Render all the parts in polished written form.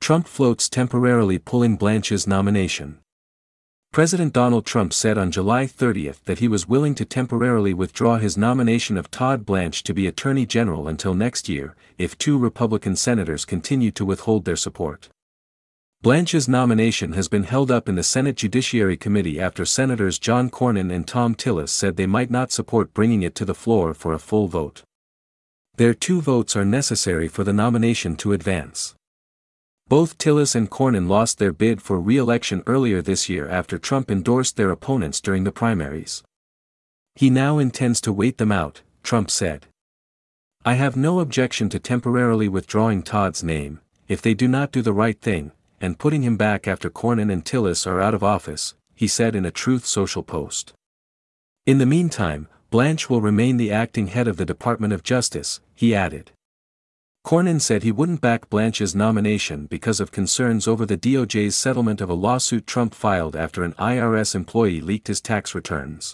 Trump floats temporarily pulling Blanche's nomination. President Donald Trump said on July 30 that he was willing to temporarily withdraw his nomination of Todd Blanche to be Attorney General until next year, if 2 Republican senators continue to withhold their support. Blanche's nomination has been held up in the Senate Judiciary Committee after Senators John Cornyn and Thom Tillis said they might not support bringing it to the floor for a full vote. Their 2 votes are necessary for the nomination to advance. Both Tillis and Cornyn lost their bid for re-election earlier this year after Trump endorsed their opponents during the primaries. He now intends to wait them out, Trump said. I have no objection to temporarily withdrawing Todd's name, if they do not do the right thing, and putting him back after Cornyn and Tillis are out of office, he said in a Truth Social post. In the meantime, Blanche will remain the acting head of the Department of Justice, he added. Cornyn said he wouldn't back Blanche's nomination because of concerns over the DOJ's settlement of a lawsuit Trump filed after an IRS employee leaked his tax returns.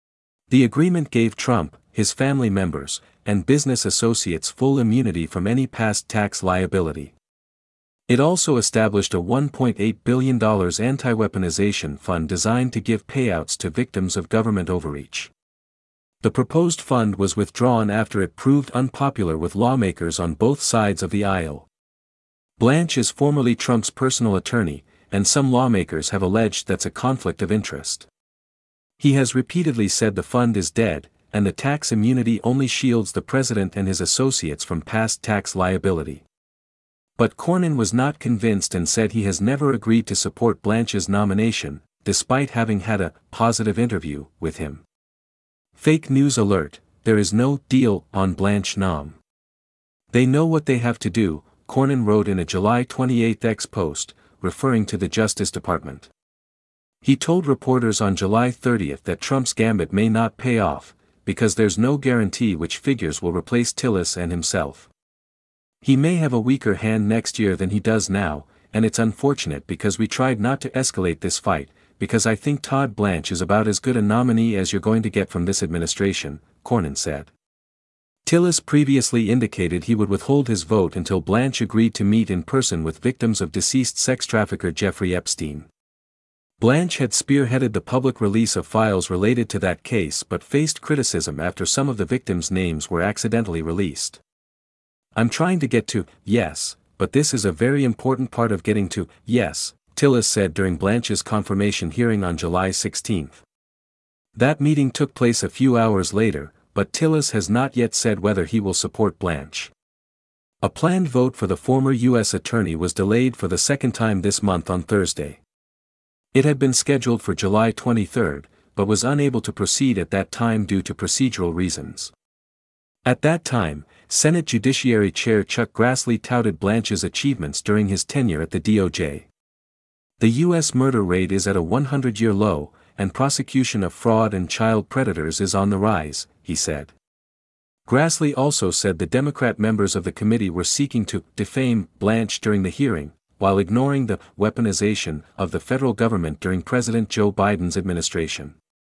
The agreement gave Trump, his family members, and business associates full immunity from any past tax liability. It also established a $1.8 billion anti-weaponization fund designed to give payouts to victims of government overreach. The proposed fund was withdrawn after it proved unpopular with lawmakers on both sides of the aisle. Blanche is formerly Trump's personal attorney, and some lawmakers have alleged that's a conflict of interest. He has repeatedly said the fund is dead, and the tax immunity only shields the president and his associates from past tax liability. But Cornyn was not convinced and said he has never agreed to support Blanche's nomination, despite having had a positive interview with him. Fake news alert, there is no deal on Blanche nom. They know what they have to do, Cornyn wrote in a July 28 X post, referring to the Justice Department. He told reporters on July 30 that Trump's gambit may not pay off, because there's no guarantee which figures will replace Tillis and himself. He may have a weaker hand next year than he does now, and it's unfortunate because we tried not to escalate this fight, because I think Todd Blanche is about as good a nominee as you're going to get from this administration, Cornyn said. Tillis previously indicated he would withhold his vote until Blanche agreed to meet in person with victims of deceased sex trafficker Jeffrey Epstein. Blanche had spearheaded the public release of files related to that case but faced criticism after some of the victims' names were accidentally released. I'm trying to get to yes, but this is a very important part of getting to yes, Tillis said during Blanche's confirmation hearing on July 16. That meeting took place a few hours later, but Tillis has not yet said whether he will support Blanche. A planned vote for the former U.S. attorney was delayed for the second time this month on Thursday. It had been scheduled for July 23, but was unable to proceed at that time due to procedural reasons. At that time, Senate Judiciary Chair Chuck Grassley touted Blanche's achievements during his tenure at the DOJ. The U.S. murder rate is at a 100-year low, and prosecution of fraud and child predators is on the rise, he said. Grassley also said the Democrat members of the committee were seeking to defame Blanche during the hearing, while ignoring the weaponization of the federal government during President Joe Biden's administration.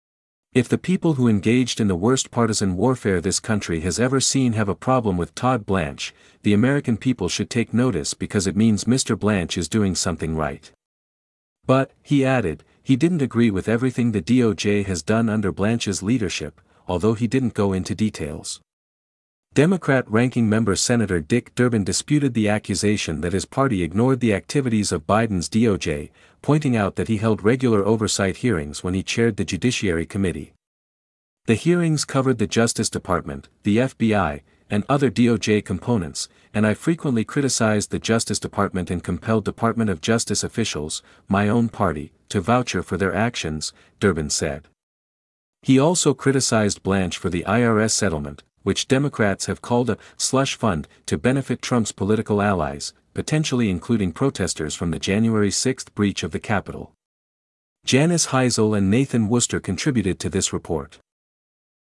If the people who engaged in the worst partisan warfare this country has ever seen have a problem with Todd Blanche, the American people should take notice because it means Mr. Blanche is doing something right. But, he added, he didn't agree with everything the DOJ has done under Blanche's leadership, although he didn't go into details. Democrat Ranking Member Senator Dick Durbin disputed the accusation that his party ignored the activities of Biden's DOJ, pointing out that he held regular oversight hearings when he chaired the Judiciary Committee. The hearings covered the Justice Department, the FBI, and other DOJ components, and I frequently criticized the Justice Department and compelled Department of Justice officials, my own party, to vouch for their actions, Durbin said. He also criticized Blanche for the IRS settlement, which Democrats have called a slush fund to benefit Trump's political allies, potentially including protesters from the January 6 breach of the Capitol. Janice Heisel and Nathan Worcester contributed to this report.